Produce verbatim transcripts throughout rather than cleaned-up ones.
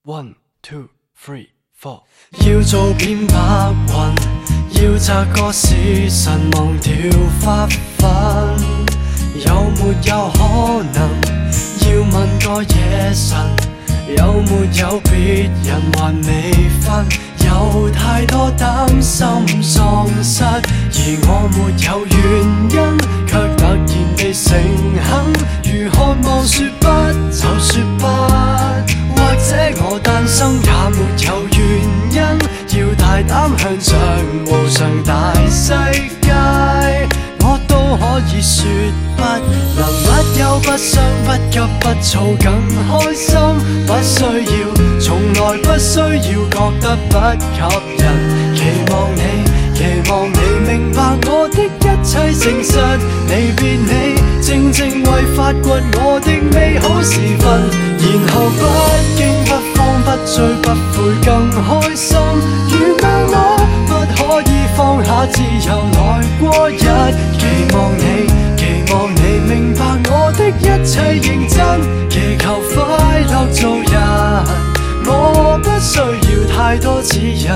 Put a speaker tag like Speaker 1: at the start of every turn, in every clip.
Speaker 1: One, two, three, four。
Speaker 2: 要做片白雲，要摘個時辰忘掉花粉，有沒有可能？要問個夜神，有沒有別人還未瞓？有太多擔心喪失，而我沒有原因，卻突然地誠懇。如渴望說不就說不，或者我誕生也沒有原因，要大膽向着無常大世界，我都可以說不，能不憂不傷不急不躁更開心，不需要，從來不需要覺得不吸引。期望你，期望你明白我的一切誠實，離別你正正為發掘我的美好時分，然後不驚不慌不醉不悔更開心。原諒我不可以放下自由來過日，期望你，期望你明白我的一切認真，祈求快樂做人，我不需要太多指引。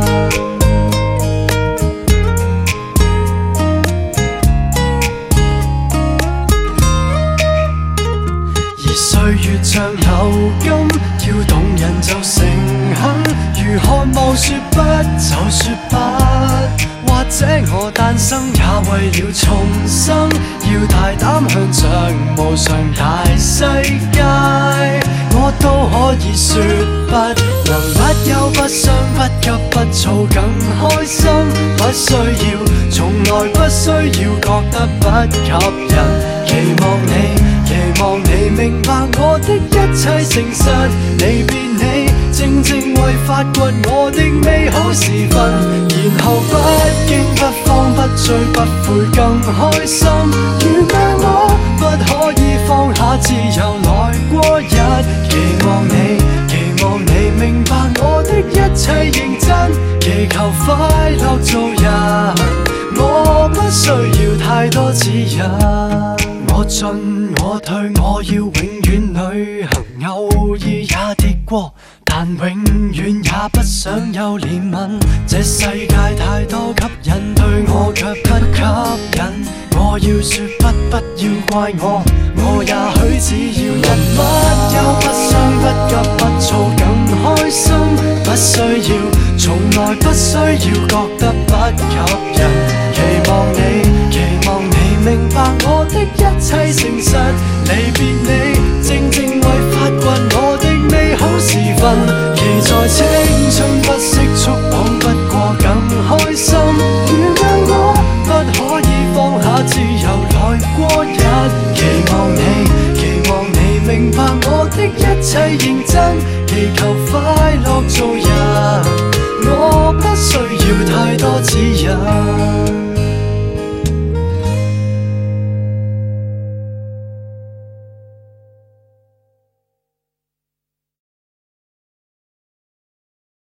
Speaker 2: 歲月像流金，要動人就誠懇。如渴望說不就說不，或者我誕生也為了重生，要大膽向着無常大世界，我都可以說不，能不憂不傷不急不躁更開心，不需要，從來不需要覺得不吸引。期望你，期望你明白我的一切誠實，離別你正正為發掘我的美好時分，然後不驚不慌不醉不悔更開心。原諒我不可以放下自由來過日，期望你，期望你明白我的一切認真，祈求快樂做人，我不需要太多指引。我進我退，我要永遠旅行，偶爾也跌過，但永遠也不想有憐憫。這世界太多吸引，對我卻不吸引。我要說不，不要怪我，我也許只要能不憂不傷不急不躁更開心，不需要，從來不需要覺得不吸引。期望你，期望你明白我的一切誠實，離別你正正為發掘我的美好時分，期在青春不息速跑不過更開心。原諒我不可以放下自由來過日，期望你，期望你明白我的一切認真，祈求快樂做人，我不需要太多指引。